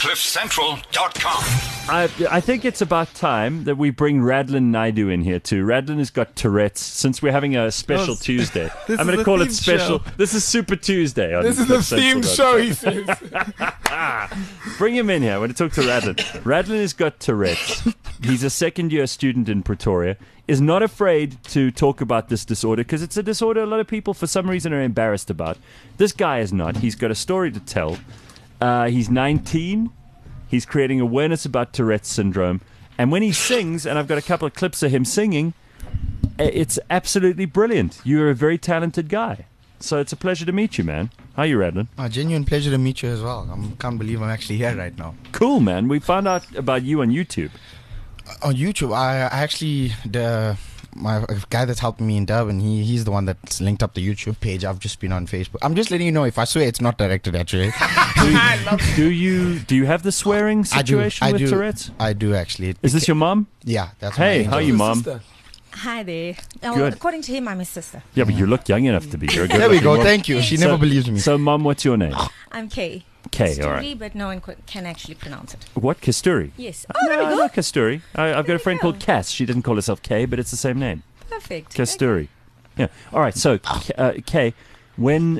CliffCentral.com. I think it's about time that we bring Radlin Naidu in here too. Radlin has got Tourette's. Since we're having a special Tuesday, I'm going to call it special. Show. This is Super Tuesday. This is the themed show, he says. Bring him in here. I want to talk to Radlin. Radlin has got Tourette's. He's a second-year student in Pretoria. Is not afraid to talk about this disorder because it's a disorder a lot of people, for some reason, are embarrassed about. This guy is not. He's got a story to tell. He's 19. He's creating awareness about Tourette's syndrome. And when he sings, and I've got a couple of clips of him singing, it's absolutely brilliant. You're a very talented guy. So it's a pleasure to meet you, man. How are you, Radlin? A genuine pleasure to meet you as well. I can't believe I'm actually here right now. Cool, man. We found out about you on YouTube. On YouTube, I actually, my guy that's helping me in Durban, he's the one that's linked up the YouTube page. I've just been on Facebook. I'm just letting you know, if I swear, it's not directed at you. Do you have the swearing situation with Tourette's? I do, actually. Is this your mom? Yeah, that's Hey, how are you, mom? Hi there. Good. According to him, I'm his sister. Yeah, but you look young enough to be. You're a good There we go. mom. Thank you. She never believes me. So, mom, what's your name? I'm Kay. Kay, Kasturi, all right. but no one can actually pronounce it. What? Kasturi? Yes. Oh, no, I know Kasturi. I've got a friend called Cass. She doesn't call herself Kay, but it's the same name. Perfect. Kasturi. Yeah. All right. So, Kay, when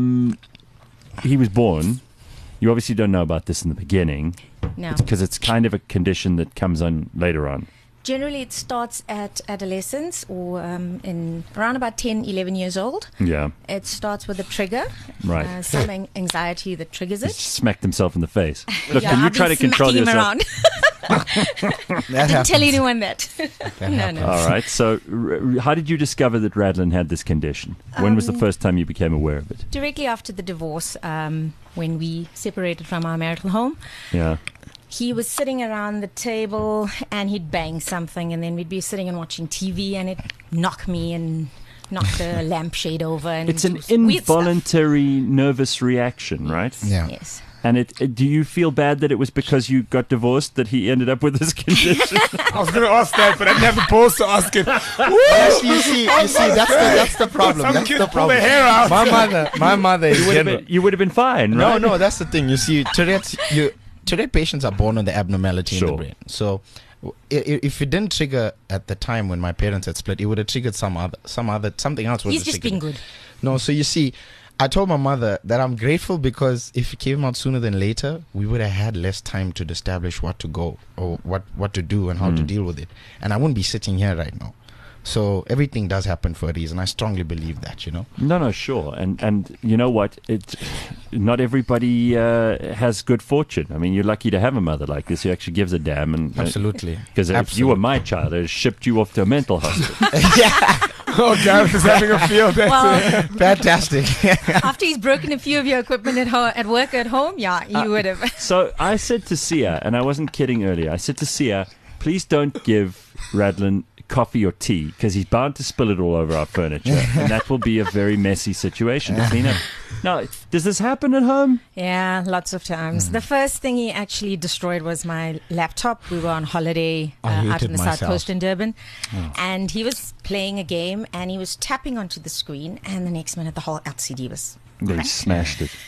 he was born, you obviously don't know about this in the beginning. No. Because it's kind of a condition that comes on later on. Generally, it starts at adolescence or in around about 10, 11 years old. Yeah. It starts with a trigger. Right. Some anxiety that triggers He it. smacked himself in the face. Look, Yeah, can you I've try to been control smacking him yourself? around. That Didn't tell happens. anyone that. No. All right. So, how did you discover that Radlin had this condition? When was the first time you became aware of it? Directly after the divorce, when we separated from our marital home, Yeah. he was sitting around the table and he'd bang something, and then we'd be sitting and watching TV, and it'd knock me and knock the lampshade over. And It's an weird stuff. involuntary nervous reaction, right? Yeah. Yes. And do you feel bad that it was because you got divorced that he ended up with this condition? I was going to ask that, but I never paused to ask it. Actually, you see, that's the problem. Some That's kid the pull problem. their hair out. My mother is general. You would have been fine, right? No, that's the thing. You see, Tourette patients are born with the abnormality in the Sure. brain. So, if it didn't trigger at the time when my parents had split, it would have triggered something else. He's just been good. No, so you see, I told my mother that I'm grateful because if it came out sooner than later, we would have had less time to establish what to go or what to do and how to deal with it. And I wouldn't be sitting here right now. So everything does happen for a reason. I strongly believe that, you know. No, sure. And you know what? Not everybody has good fortune. I mean, you're lucky to have a mother like this who actually gives a damn. And Absolutely. Because if you were my child, I'd have shipped you off to a mental hospital. Oh, Gareth is having a field day. Well, Fantastic. after he's broken a few of your equipment at work at home, yeah, you would have. So I said to Sia, and I wasn't kidding earlier, I said to Sia, please don't give Radlin coffee or tea because he's bound to spill it all over our furniture, and that will be a very messy situation to clean up. Now, does this happen at home? Yeah, lots of times. The first thing he actually destroyed was my laptop. We were on holiday I out hated on the south myself. coast in Durban, and he was playing a game and he was tapping onto the screen, and the next minute the whole LCD was. They smashed it.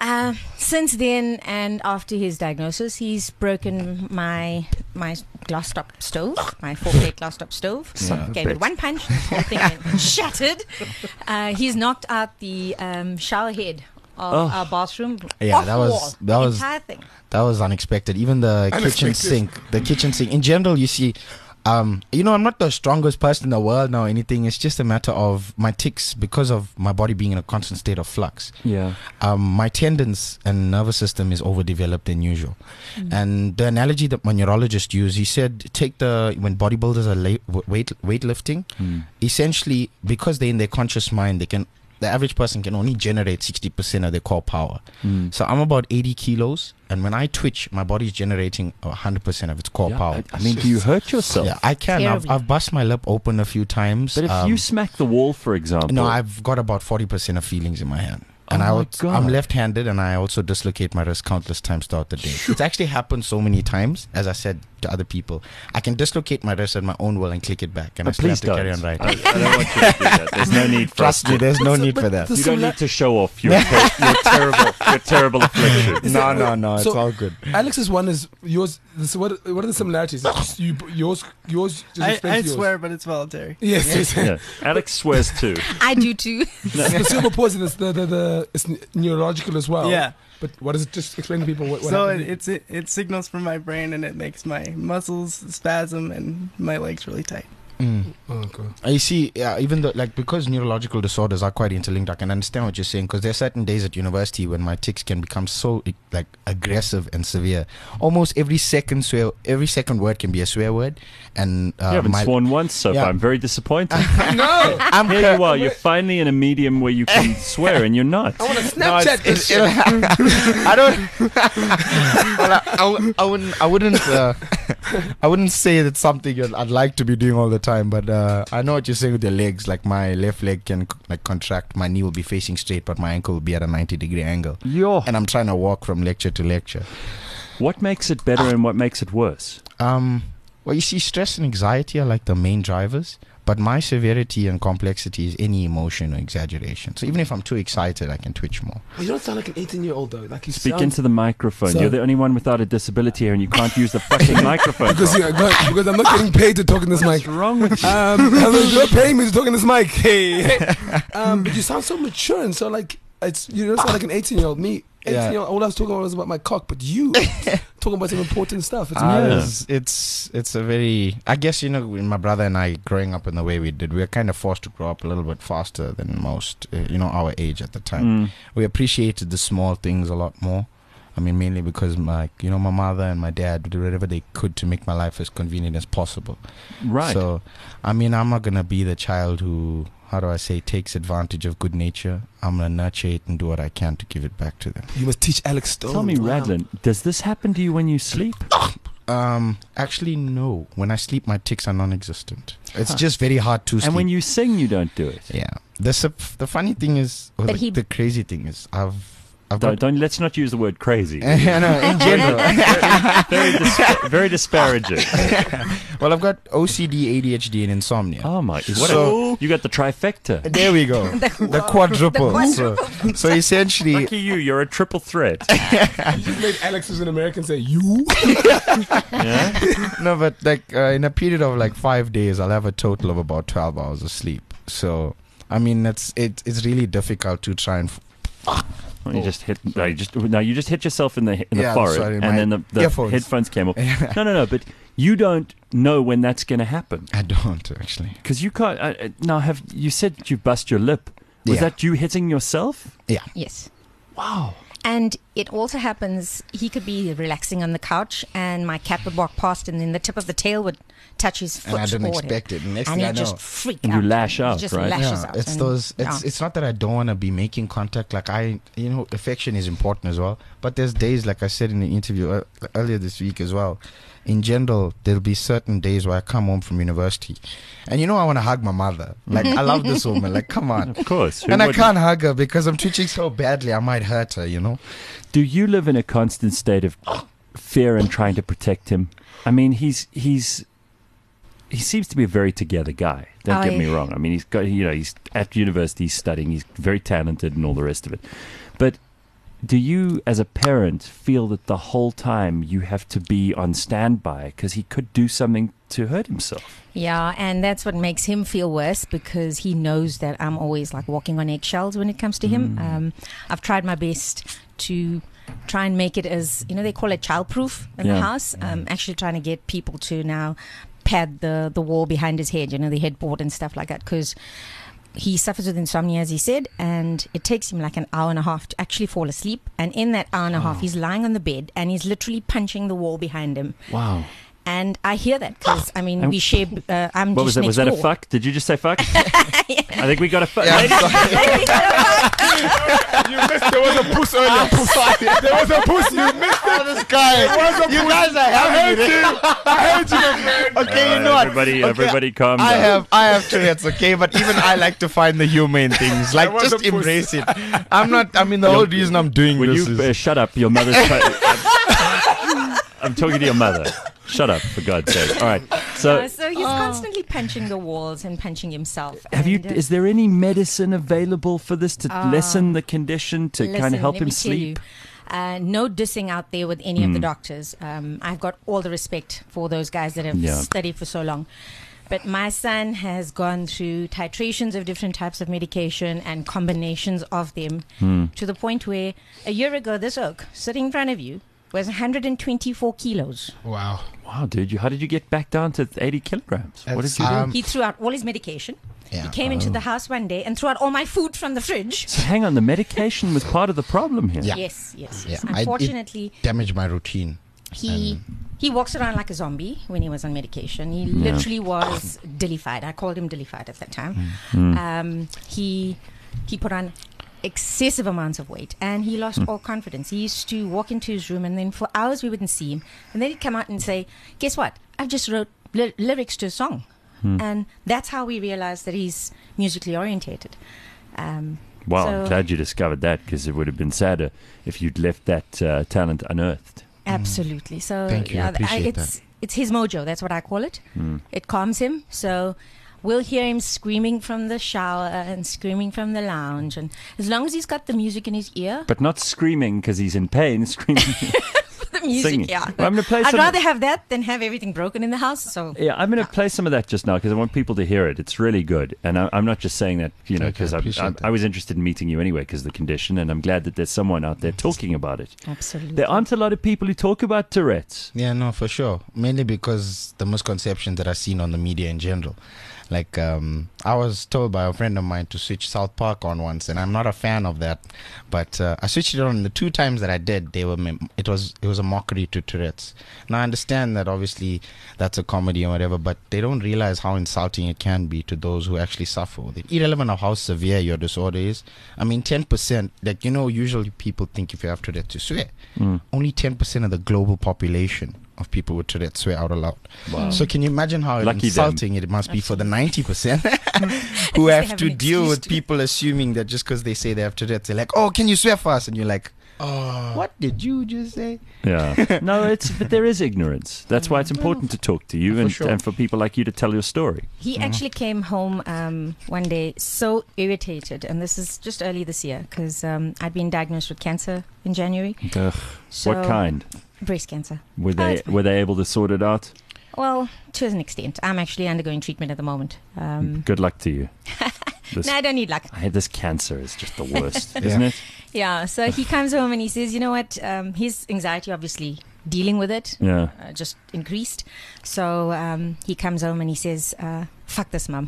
Since then, and after his diagnosis, he's broken my glass top stove, my 4-plate glass top stove. Yeah, Gave it one punch, the whole thing went shattered. He's knocked out the shower head of our bathroom. Yeah, off that the was- wall, that the was- entire thing. That was unexpected. Even the kitchen sink. In general, you see, I'm not the strongest person in the world now or anything. It's just a matter of my tics because of my body being in a constant state of flux. Yeah. My tendons and nervous system is overdeveloped than usual. And the analogy that my neurologist used, he said, when bodybuilders are weightlifting, essentially, because they're in their conscious mind, the average person can only generate 60% of their core power. So I'm about 80 kilos, and when I twitch, my body's generating 100% of its core power. I mean, do you hurt yourself? Yeah, I can. Terribly. I've bust my lip open a few times. But if you smack the wall, for example... No, I've got about 40% of feelings in my hand. And Oh my God. I'm left-handed, and I also dislocate my wrist countless times throughout the day. It's actually happened so many times. As I said, to other people. I can dislocate my wrist at my own will and click it back, and I But still have please to don't. carry on writing. I don't want you to do that. There's no need for Trust us me, to. there's no need for that. the You don't simila- need to show off your terrible affliction. No, it's So- all good. Alex's one is yours. What are the similarities? Just yours. Just I explain to yours. swear, but it's voluntary. Yes. Yeah. Alex swears too. I do too. The cerebral palsy is it's neurological as well. Yeah. But what is it? Just explain to people what So happens. it signals from my brain and it makes my muscles spasm and my legs really tight. Oh, okay. I see. Yeah, even though because neurological disorders are quite interlinked, I can understand what you're saying. Because there are certain days at university when my tics can become so aggressive and severe. Almost every second word can be a swear word, and You haven't sworn once so Yeah. far. I'm very disappointed. No, Here you are. You're finally in a medium where you can swear, and you're not. I want to No, Snapchat this shit. I don't. Well, I wouldn't say that's something I'd like to be doing all the time. But I know what you're saying with the legs. Like my left leg can contract. My knee will be facing straight, but my ankle will be at a 90-degree angle. And I'm trying to walk from lecture to lecture. What makes it better and what makes it worse? Well, you see, stress and anxiety are like the main drivers. But my severity and complexity is any emotion or exaggeration. So even if I'm too excited, I can twitch more. You don't sound like an 18-year-old though. Like you Speak sound into the microphone. So- You're the only one without a disability here, and you can't use the fucking microphone. because because I'm not getting paid to talk in this mic. What's wrong with you? You're not paying me to talk in this mic. Hey. But you sound so mature and so you don't sound like an 18-year-old. Me, 18-year-old, all I was talking about was about my cock, but you talking about some important stuff. It's weird. It's a very, I guess, when my brother and I growing up in the way we did, we were kind of forced to grow up a little bit faster than most, our age at the time. We appreciated the small things a lot more. I mean, mainly because my mother and my dad did whatever they could to make my life as convenient as possible. Right. So, I mean, I'm not going to be the child who, takes advantage of good nature. I'm going to nurture it and do what I can to give it back to them. You must teach Alex Stone. Tell me, Wow. Radlin, does this happen to you when you sleep? Actually, no. When I sleep, my tics are non-existent. It's just very hard to sleep. And when you sing, you don't do it. Yeah. The funny thing is, or But the crazy thing is, I've got... Let's not use the word crazy. No, in general. Very disparaging. Well, I've got OCD, ADHD, and insomnia. Oh my! You got the trifecta. There we go. The quadruple. So essentially, Lucky you, you're a triple threat. You just made Alex as an American say you. Yeah. no, but in a period of 5 days, I'll have a total of about 12 hours of sleep. So, I mean, it's really difficult to try and... You just hit yourself in the Yeah, forehead, sorry, and my then the earphones. headphones came off. No. But you don't know when that's going to happen I don't, actually. because you can't. Now, you said you bust your lip? Was Yeah. that you hitting yourself? Yeah. Yes. Wow. And it also happens, he could be relaxing on the couch and my cat would walk past and then the tip of the tail would touch his foot. And I didn't or expect it. And next and thing I he'd know... just freak And out. you lash He out, just right? lashes out. It's and- those. yeah. It's not that I don't want to be making contact. Affection is important as well. But there's days, like I said in the interview earlier this week as well. In general, there'll be certain days where I come home from university, and I want to hug my mother. I love this woman. Come on. Of course. Who And I wouldn't? can't hug her because I'm twitching so badly. I might hurt her. Do you live in a constant state of fear and trying to protect him? I mean, he seems to be a very together guy. Don't get me wrong. I mean, he's at university, he's studying, he's very talented and all the rest of it. But do you, as a parent, feel that the whole time you have to be on standby because he could do something to hurt himself? Yeah, and that's what makes him feel worse because he knows that I'm always walking on eggshells when it comes to him. I've tried my best to try and make it as, they call it childproof in the house. Actually trying to get people to now pad the wall behind his head, the headboard and stuff like that, because he suffers with insomnia, as he said, and it takes him an hour and a half to actually fall asleep. And in that hour and a half, he's lying on the bed and he's literally punching the wall behind him. Wow. And I hear that because, we share, I'm What was just that? next Was that a door. fuck? Did you just say fuck? I think we got a fuck. You missed. There was a puss earlier. There was a puss. You missed it. This guy. You guys are having it. I hate you, my friend. Okay, you know what? Everybody calm down. I have Tourette's, okay, but even I like to find the humor in things. was Just a puss. embrace it. The whole reason I'm doing Will this you is... shut up? Your mother's... I'm talking to your mother. Shut up, for God's sake. All right. So, So he's constantly punching the walls and punching himself. have you? And, Is there any medicine available for this to lessen the condition, to kind listen, of help let him me tell you, sleep? no dissing out there with any of the doctors. I've got all the respect for those guys that have Yeah. studied for so long. But my son has gone through titrations of different types of medication and combinations of them to the point where a year ago, this oak sitting in front of you was 124 kilos. Wow. Wow, dude, how did you get back down to 80 kilograms? What did you do? He threw out all his medication. Yeah. He came into the house one day and threw out all my food from the fridge. So hang on, the medication was part of the problem here. Yeah. Yes. Yeah. Unfortunately, Damaged my routine. he walks around like a zombie when he was on medication. He literally was dillified. I called him dillified at that time. He put on excessive amounts of weight and he lost all confidence. He used to walk into his room and then for hours we wouldn't see him. And then he'd come out and say, guess what? I've just wrote lyrics to a song. And that's how we realized that he's musically orientated. Wow, So- I'm glad you discovered that, because it would have been sadder if you'd left that talent unearthed. Absolutely. So Thank you. I appreciate it's his mojo. That's what I call it. It calms him. So we'll hear him screaming from the shower and screaming from the lounge. And as long as he's got the music in his ear, But not screaming because he's in pain, screaming. the music, Singing. yeah. Well, I'm gonna play I'd some- rather have that than have everything broken in the house. So Yeah, I'm going to play some of that just now because I want people to hear it. It's really good. And I'm not just saying that, you know, Okay, because appreciate that. I was interested in meeting you anyway because of the condition, and I'm glad that there's someone out there talking about it. absolutely. There aren't a lot of people who talk about Tourette's. Yeah, no, for sure. Mainly because the misconceptions that I've seen on the media in general. Like, I was told by a friend of mine to switch South Park on once, and I'm not a fan of that. But I switched it on. The 2 times that I did, it was a mockery to Tourette's. Now I understand that obviously that's a comedy or whatever, but they don't realize how insulting it can be to those who actually suffer with it. Irrelevant of how severe your disorder is. I mean, 10%. Like, you know, usually people think if you have Tourette's, you swear. Only 10% of the global population of people with Tourette's swear out aloud. Wow. So can you imagine how Lucky insulting it must be for the 90% who They have have to an deal excuse with to. people assuming that just because they say they have Tourette's, they're like, oh, can you swear for us? And you're like, what did you just say? Yeah. No, but there is ignorance. That's why it's important to talk to you For and, sure. and for people like you to tell your story. He actually came home one day so irritated, and this is just early this year because I'd been diagnosed with cancer in January. Ugh. So What kind? Breast cancer. Were it's they able to sort it out? Well, to an extent. I'm actually undergoing treatment at the moment. Good luck to you. This, No, I don't need luck. I had this cancer is just the worst, isn't it? Yeah, so he comes home and he says, you know what, his anxiety, obviously, dealing with it Yeah. just increased. So he comes home and he says, fuck this, mum.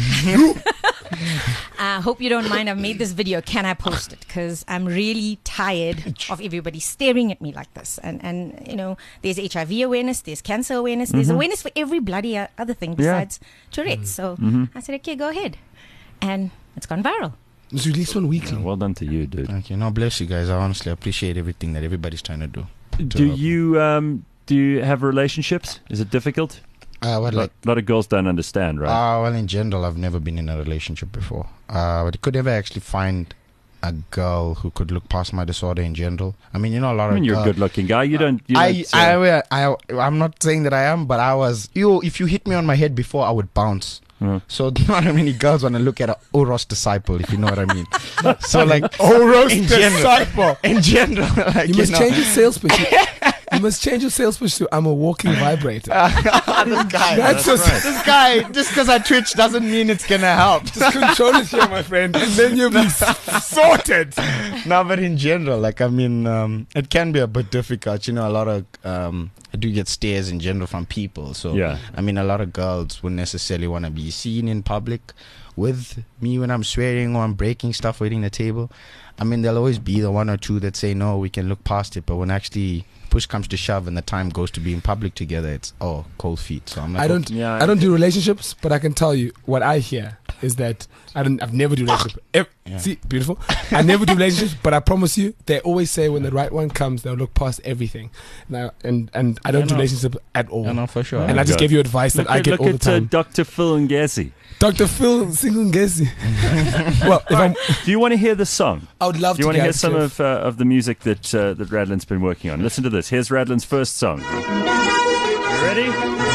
I hope you don't mind. I've made this video. Can I post it? Because I'm really tired of everybody staring at me like this. And you know, there's HIV awareness, there's cancer awareness, there's awareness for every bloody other thing besides Tourette's. So I said, okay, go ahead. And it's gone viral. It's released one weekly. Well done to you, dude. Okay, no, bless you guys. I honestly appreciate everything that everybody's trying to do. Do you have relationships? Is it difficult? What, A like, lot of girls don't understand, right? well, in general, I've never been in a relationship before. But I could never actually find a girl who could look past my disorder in general. I mean, you know, a lot I mean, of you're a girls. good-looking guy. You don't. I'm not saying that I am, but I was. If you hit me on my head before, I would bounce. So not many girls want to look at an Oros disciple, if you know what I mean. So like Oros in general, like, You must know. change your sales pitch. You must change your sales pitch to I'm a walking vibrator. This guy, That's just, this guy, just because I twitch doesn't mean it's gonna help. just control it here, my friend, and then you'll be sorted. No, but in general, like, I mean, it can be a bit difficult. You know, a lot of I do get stares in general from people. So Yeah. I mean, a lot of girls wouldn't necessarily want to be seen in public with me when I'm swearing or I'm breaking stuff, waiting the table. I mean, there'll always be the one or two that say no, we can look past it. But when actually push comes to shove and the time goes to be in public together, it's cold feet. So I'm like, I don't do relationships, but I can tell you what I hear is that I've never do relationships. Yeah. See, beautiful. I never do relationships, but I promise you, they always say when the right one comes, they'll look past everything. Now, and I don't do know. relationships at all. I know for sure. And I just Yeah. gave you advice that I get all the time. Dr. Phil Ngesi. Dr. Phil Singungesi. Well, if I'm, Do you want to hear the song? I would love Do you to want to hear guess, some Jeff. of the music that Radlin's been working on? Listen to this. Here's Radlin's first song. You ready?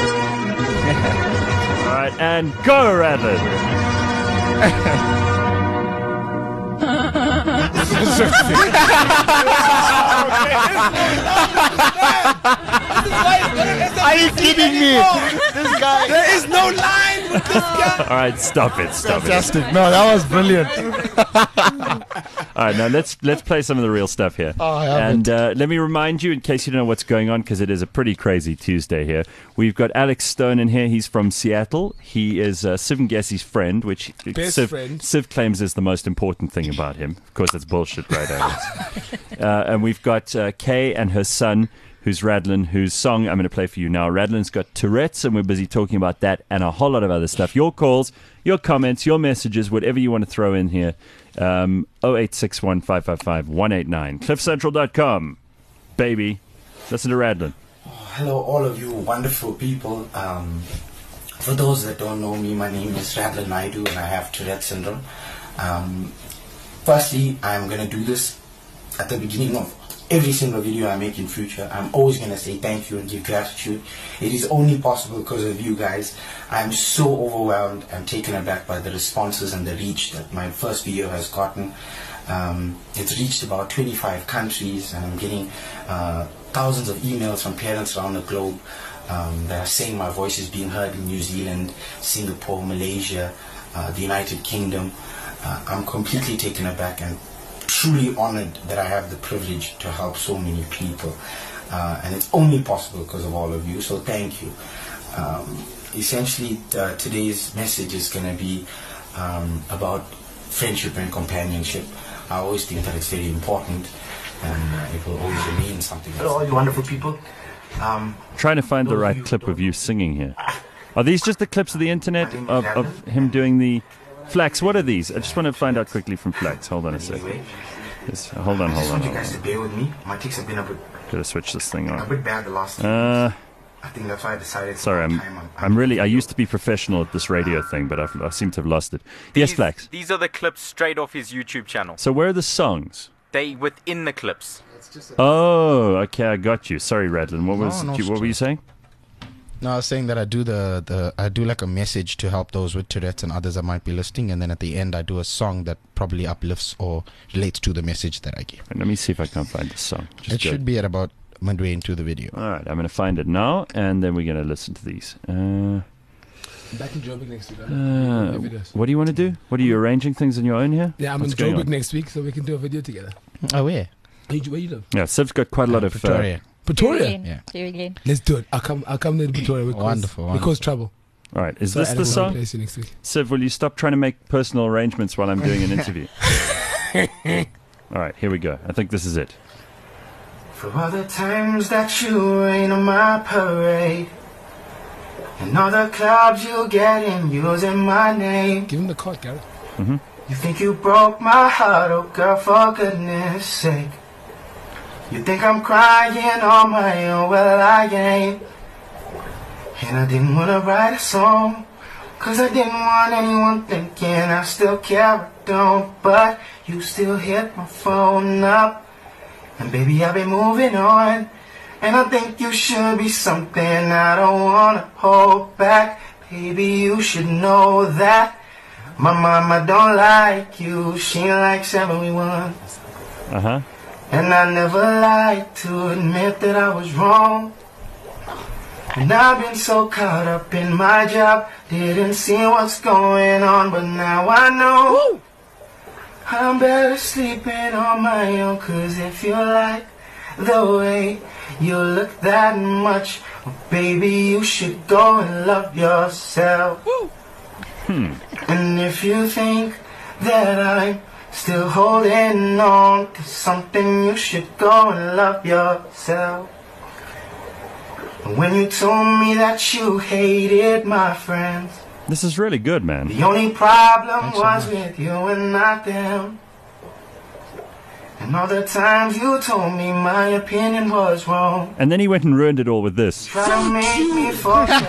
All right, and go, Radlin. Are you kidding me? This guy. There is no line with this guy. All right, stop it. Fantastic. No, that was brilliant. All right, now let's play some of the real stuff here. Oh, I have and let me remind you, in case you don't know what's going on, because it is a pretty crazy Tuesday here. We've got Alex Stone in here. He's from Seattle. He is Siv Ngesi's friend, which Siv claims is the most important thing about him. Of course, that's bullshit, right, Alex? And we've got Kay and her son, who's Radlin, whose song I'm going to play for you now. Radlin's got Tourette's, and we're busy talking about that and a whole lot of other stuff. Your calls, your comments, your messages, whatever you want to throw in here. 0861 555 189. CliffCentral.com. Baby. Listen to Radlin. Hello, all of you wonderful people. For those that don't know me, my name is Radlin Naidu, and I have Tourette syndrome. Firstly, I'm going to do this at the beginning of every single video I make in future. I'm always going to say thank you and give gratitude. It is only possible because of you guys. I'm so overwhelmed and taken aback by the responses and the reach that my first video has gotten. It's reached about 25 countries, and I'm getting thousands of emails from parents around the globe that are saying my voice is being heard in New Zealand, Singapore, Malaysia, the United Kingdom. I'm completely taken aback and truly honored that I have the privilege to help so many people, and it's only possible because of all of you, so thank you. Essentially, today's message is going to be about friendship and companionship. I always think that it's very important, and it will always remain something. Hello, all you wonderful people. Trying to find the right clip of you singing here. Are these just the clips of the internet of him doing the... Flax, what are these? I just want to find out quickly from Flax. Hold on a second. Yes, hold on. I just want you guys to bear with me. My ticks have been a bit... Gotta switch this thing on. A bit bad the last few weeks. I think that's why I decided... Sorry, I used to be professional at this radio thing, but I seem to have lost it. Yes, Flax. These are the clips straight off his YouTube channel. So where are the songs? They within the clips. Oh, okay, I got you. Sorry, Radlin. What were you saying? No, I was saying that I do I do like a message to help those with Tourette's and others that might be listening, and then at the end I do a song that probably uplifts or relates to the message that I give. Let me see if I can find the song. Should be at about midway into the video. All right, I'm going to find it now, and then we're going to listen to these. Back in Joburg next week. What do you want to do? What are you arranging things on your own here? Yeah, I'm in Joburg next week, so we can do a video together. Oh, where? Where you live? Yeah, Siv's got quite a lot of... Pretoria? Yeah. Let's do it. I'll come to Pretoria. Wonderful. We cause trouble. All right, is this the song? Next week. Siv, will you stop trying to make personal arrangements while I'm doing an interview? All right, here we go. I think this is it. For all the times that you rain on my parade, and all the clubs you get in using my name. Give him the card, Gareth. Mm-hmm. You think you broke my heart, oh girl, for goodness sake. You think I'm crying on my own, well I ain't. And I didn't want to write a song, cause I didn't want anyone thinking I still care, I don't. But you still hit my phone up, and baby I've been moving on. And I think you should be something I don't want to hold back. Baby, you should know that my mama don't like you, she likes everyone. Uh-huh. And I never like to admit that I was wrong. And I've been so caught up in my job, didn't see what's going on, but now I know. I'm better sleeping on my own, cause if you like the way you look that much, well, baby, you should go and love yourself. And if you think that I'm still holding on to something, you should go and love yourself. When you told me that you hated my friends, this is really good, man. The only problem was with you and not them. And all the times you told me my opinion was wrong. And then he went and ruined it all with this. Try to make me forget.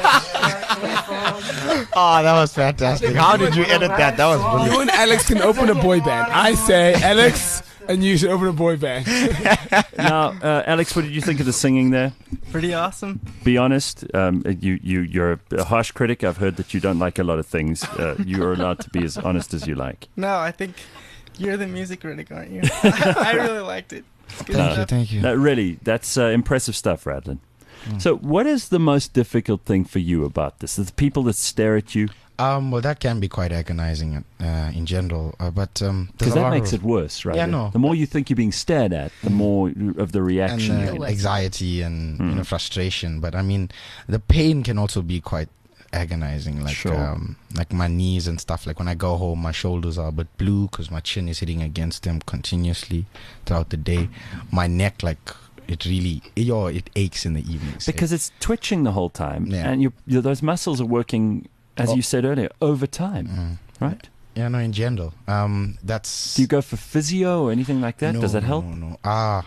Oh, that was fantastic. How did you edit that? That was brilliant. You and Alex can open a boy band. I say, Alex, And you should open a boy band. Now, Alex, what did you think of the singing there? Pretty awesome. Be honest. You're a harsh critic. I've heard that you don't like a lot of things. You are allowed to be as honest as you like. No, I think you're the music critic, aren't you? I really liked it. It's good stuff. Thank you. That's impressive stuff, Radlin. So, what is the most difficult thing for you about this? The people that stare at you? Well, that can be quite agonizing in general, but Because that makes it worse, right? Yeah, no. The more you think you're being stared at, the more of the reaction. and anxiety and frustration. But I mean, the pain can also be quite agonizing, like Sure. like my knees and stuff. Like when I go home, my shoulders are a bit blue because my chin is hitting against them continuously throughout the day. My neck, like it really, it aches in the evenings Because it's twitching the whole time, Yeah. and those muscles are working, as you said earlier, over time, right? Yeah, no, in general, that's. Do you go for physio or anything like that? No, Does that help? No.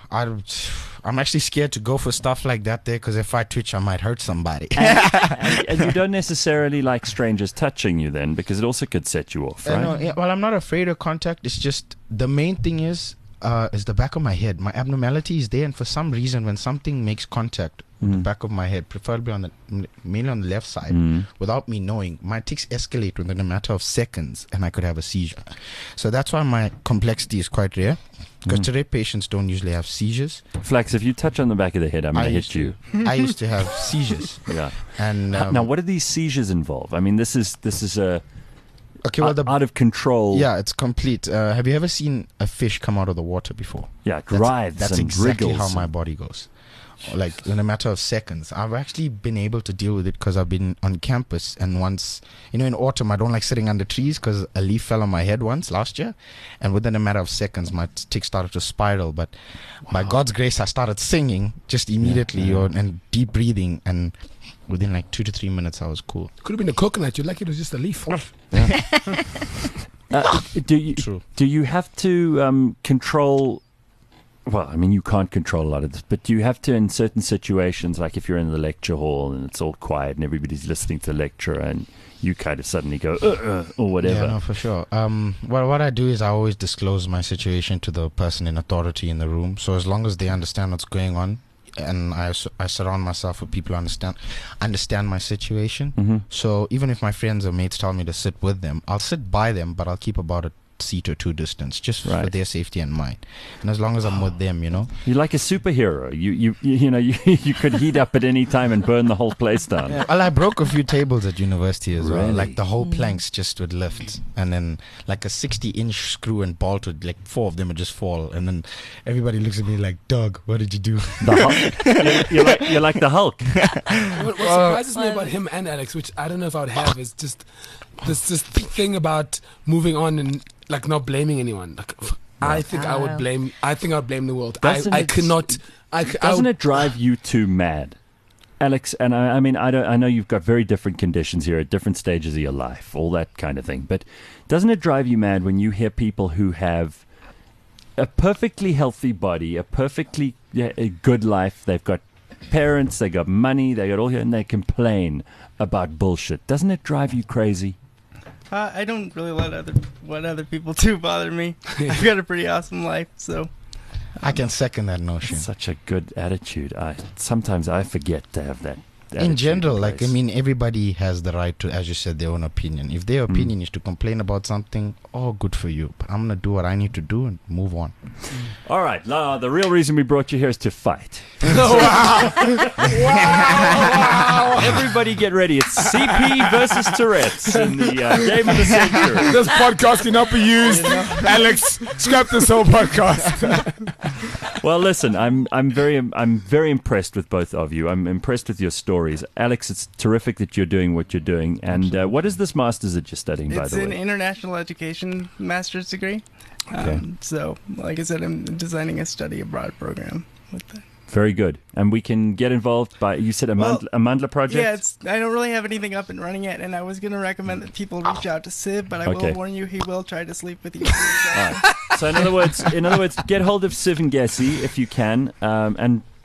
I'm actually scared to go for stuff like that there because if I twitch, I might hurt somebody. And you don't necessarily like strangers touching you then, because it also could set you off, right? No, yeah, well, I'm not afraid of contact. It's just the main thing is the back of my head. My abnormality is there, and for some reason, when something makes contact with the back of my head, preferably mainly on the left side, without me knowing, my tics escalate within a matter of seconds, and I could have a seizure. So that's why my complexity is quite rare. Because Tourette patients don't usually have seizures. Flax, if you touch on the back of the head, I'm going to hit you. I used to have seizures. Yeah. And Now, what do these seizures involve? I mean, this is a okay, well, out of control. Yeah, it's complete. Have you ever seen a fish come out of the water before? Yeah, it writhes That's and exactly wriggles. how my body goes. Like in a matter of seconds. I've actually been able to deal with it because I've been on campus, and once, in autumn I don't like sitting under trees because a leaf fell on my head once last year, and within a matter of seconds my tics started to spiral. But by God's grace I started singing just immediately and deep breathing, and within like 2 to 3 minutes I was cool. Could have been a coconut. You'd like it was just a leaf. True. Do you have to control? Well, I mean, you can't control a lot of this, but do you have to, in certain situations, like if you're in the lecture hall and it's all quiet and everybody's listening to the lecture, and you kind of suddenly go or whatever? Yeah, no, for sure. Well, what I do is I always disclose my situation to the person in authority in the room. So as long as they understand what's going on, and I surround myself with people who understand my situation. So even if my friends or mates tell me to sit with them, I'll sit by them, but I'll keep about a seat or two distance, just for their safety and mine. And as long as I'm with them, you're like a superhero. You could heat up at any time and burn the whole place down. Yeah. Well, I broke a few tables at university as well. Really? Like the whole planks just would lift, and then like a 60-inch screw and bolt would, like 4 of them would just fall, and then everybody looks at me like, "Doug, what did you do?" You're like the Hulk. What surprises me about him and Alex, which I don't know if I would have, is just this thing about moving on and like not blaming anyone. Like, I think I would blame. I think I'd blame the world. I cannot. Doesn't it drive you two mad, Alex? And I mean, I know you've got very different conditions here at different stages of your life, all that kind of thing. But doesn't it drive you mad when you hear people who have a perfectly healthy body, a perfectly a good life? They've got parents, they got money, they got all here, and they complain about bullshit. Doesn't it drive you crazy? I don't really let other people do bother me. I've got a pretty awesome life, so I can second that notion. Such a good attitude. Sometimes I forget to have that. In general, like, I place. mean, everybody has the right to, as you said, their own opinion. If their opinion is to complain about something, good for you. But I'm going to do what I need to do and move on. All right. The real reason we brought you here is to fight. Wow. Everybody get ready. It's CP versus Tourette's in the game of the century. This podcast cannot be used. Alex, scrap this whole podcast. Well, listen, I'm very impressed with both of you. I'm impressed with your stories. Alex, it's terrific that you're doing what you're doing. And what is this master's that you're studying, by it's the way? an international education master's degree. Okay. So, like I said, I'm designing a study abroad program with that. Very good. And we can get involved by, you said a Mandla project? Yeah, I don't really have anything up and running yet, and I was going to recommend that people reach out to Siv, but I will warn you, he will try to sleep with you. All right. So in other words, get hold of Siv and Gessie if you can, and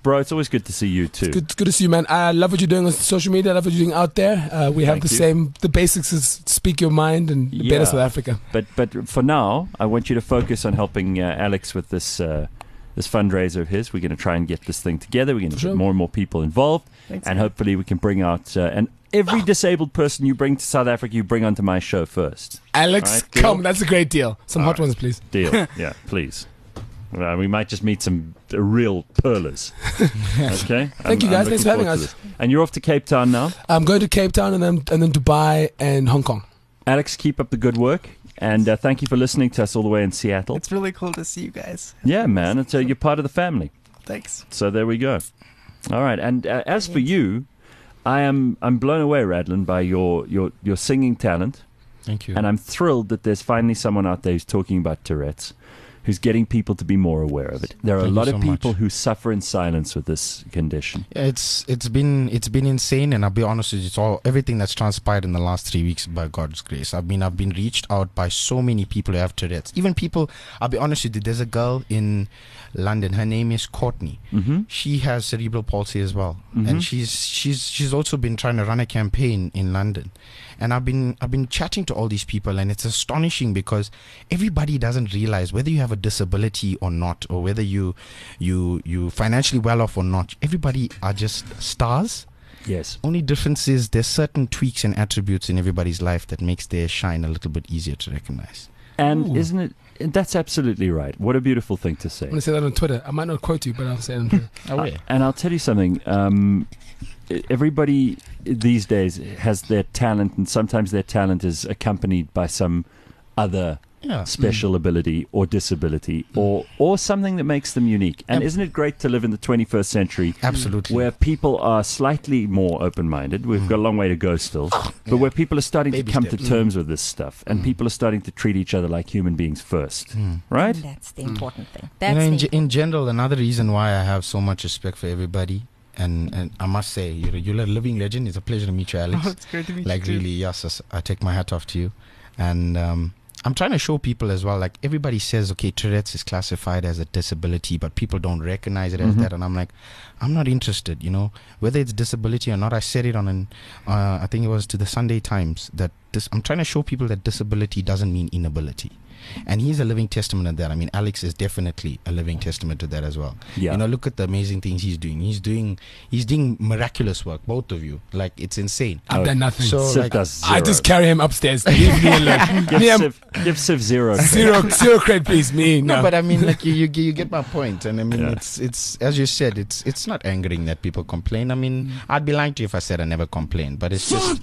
Bro, it's always good to see you too. Good to see you, man. I love what you're doing on social media. I love what you're doing out there. We have the basics is speak your mind and better South Africa. But for now, I want you to focus on helping Alex with this fundraiser of his. We're going to try and get this thing together. We're going to get more and more people involved. Thanks, and man. hopefully we can bring out and every disabled person you bring to South Africa, you bring onto my show first. Alex, Right, come. That's a great deal. Some hot ones, please. Deal. Yeah, please. We might just meet some real pearlers. Okay. Thank you, guys. Thanks for having us. And you're off to Cape Town now. I'm going to Cape Town and then Dubai and Hong Kong. Alex, keep up the good work. And thank you for listening to us all the way in Seattle. It's really cool to see you guys. Yeah, man. It's you're part of the family. Thanks. So there we go. All right. And as for you, I'm blown away, Radlin, by your singing talent. Thank you. And I'm thrilled that there's finally someone out there who's talking about Tourette's, who's getting people to be more aware of it. There are Thank a lot you of so people much. who suffer in silence with this condition. Yeah, it's been insane, and I'll be honest with you, it's all everything that's transpired in the last 3 weeks by God's grace. I've been reached out by so many people who have Tourette's. Even people, I'll be honest with you, there's a girl in London. Her name is Courtney. Mm-hmm. She has cerebral palsy as well, Mhm. and she's also been trying to run a campaign in London. And I've been chatting to all these people, and it's astonishing because everybody doesn't realize whether you have a disability or not, or whether you financially well off or not. Everybody are just stars. Yes. Only difference is there's certain tweaks and attributes in everybody's life that makes their shine a little bit easier to recognize. And isn't it? That's absolutely right. What a beautiful thing to say. I'm going to say that on Twitter. I might not quote you, but I'll say it on Twitter. And I'll tell you something. Everybody these days has their talent, and sometimes their talent is accompanied by some other Yeah. special ability or disability or something that makes them unique. And Yep. isn't it great to live in the 21st century Absolutely. where people are slightly more open-minded? We've got a long way to go still. But where people are starting Baby to come steps. to terms with this stuff, and people are starting to treat each other like human beings first. Mm. Right? That's the important thing. You That's know, the in general, another reason why I have so much respect for everybody, and I must say, you're a living legend. It's a pleasure to meet you, Alex. Oh, it's great to meet Like, you. really, yes, I take my hat off to you. And I'm trying to show people as well, like, everybody says, okay, Tourette's is classified as a disability, but people don't recognize it as that. And I'm like, I'm not interested, whether it's disability or not. I said it on I think it was to the Sunday Times, that I'm trying to show people that disability doesn't mean inability. And he's a living testament of that. I mean, Alex is definitely a living testament to that as well. Yeah. Look at the amazing things he's doing. He's doing miraculous work, both of you. Like, it's insane. I've done nothing. So, Siv like, does I zero. just carry him upstairs. Leave me alone. Me, I'm Give Siv zero. zero credit, please. Me, no. No, but I mean, like, you get my point. And I mean, Yeah. it's as you said, it's not angering that people complain. I mean, I'd be lying to you if I said I never complained, but it's just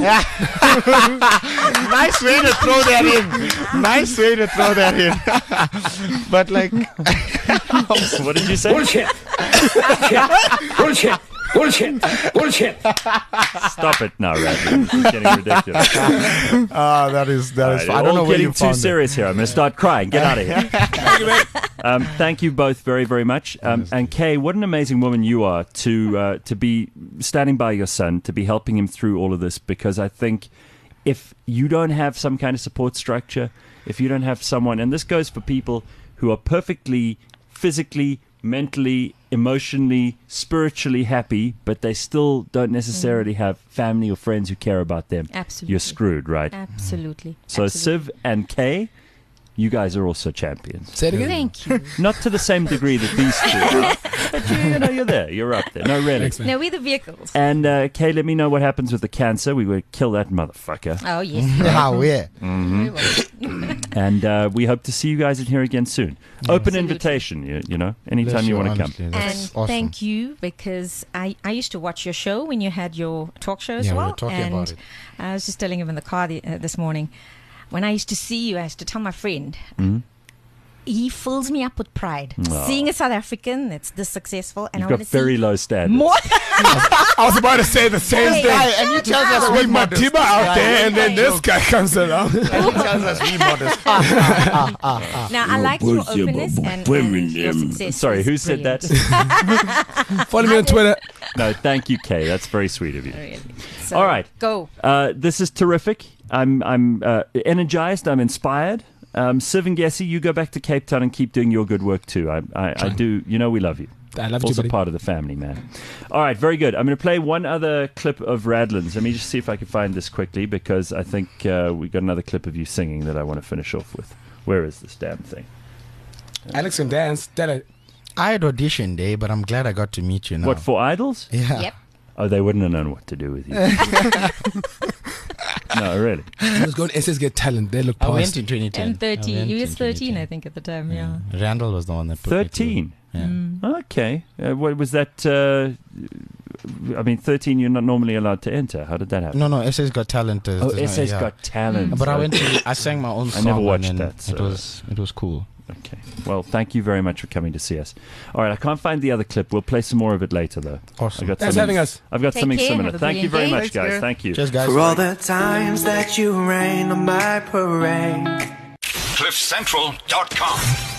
nice way to throw that in. Nice way to throw that in. But like, What did you say? Bullshit! Bullshit! Bullshit! Bullshit! Stop it now, Radley. This is getting ridiculous. that is. All right, I don't know all where getting you too found serious here. I'm going to start crying. Get out of here. Thank you both very, very much. And Kay, what an amazing woman you are to be standing by your son, to be helping him through all of this. Because I think if you don't have some kind of support structure, if you don't have someone, and this goes for people who are perfectly physically, mentally, emotionally, spiritually happy, but they still don't necessarily have family or friends who care about them. Absolutely. You're screwed, right? Absolutely. So Absolutely. Siv and Kay, you guys are also champions. Say it again. Thank you. Not to the same degree that these two are, but you're there. You're up there. No, really. Thanks, man. No, we're the vehicles. And Kay, let me know what happens with the cancer. We will kill that motherfucker. Oh, yes. How yeah. We will. And we hope to see you guys in here again soon. Open Absolutely. invitation, anytime you want to come. And That's awesome. thank you, because I used to watch your show when you had your talk show as Yeah, we well. were talking and about it. I was just telling him in the car this morning, when I used to see you, I used to tell my friend, Mhm. he fills me up with pride. Aw. Seeing a South African that's this successful, and You've I want got to very see low standards. more. I was about to say the same Hey, thing. and you tell us With Matiba out there, and then Hey. this guy comes along. tells us we modest. Now, I like your openness and your success. Sorry, is who said that? brilliant. Follow me on Twitter. No, thank you, Kay. That's very sweet of you. Really. So, All right. Go. This is terrific. I'm energized. I'm inspired. Siv and Gessie, you go back to Cape Town and keep doing your good work too. I do. We love you. I love you, Also buddy. part of the family, man. All right, very good. I'm going to play one other clip of Radlin's. Let me just see if I can find this quickly, because I think we got another clip of you singing that I want to finish off with. Where is this damn thing? Alex can dance. I had auditioned, but I'm glad I got to meet you now. What, for Idols? Yeah. Yep. Oh, they wouldn't have known what to do with you. No, really. Let's go to SS Get Talent. They look I past. went in 2010. And 13. I went He was in 13, I 2010. think, at the time. Yeah. Randall was the one that put me through. 13? Yeah. Okay. What was that? I mean, 13 you're not normally allowed to enter. How did that happen? No, SS Got Talent. Oh, SS Got Talent. But I sang my own I song. never watched and that, so- It was cool. Okay. Well, thank you very much for coming to see us. All right, I can't find the other clip. We'll play some more of it later, though. Awesome. I got Thanks for something- having us. I've got Take something care. similar. Have a Thank you very brilliant much, day. guys. Thanks, Thank you. Cheers, guys. For all the times that you rain on my parade. CliffCentral.com.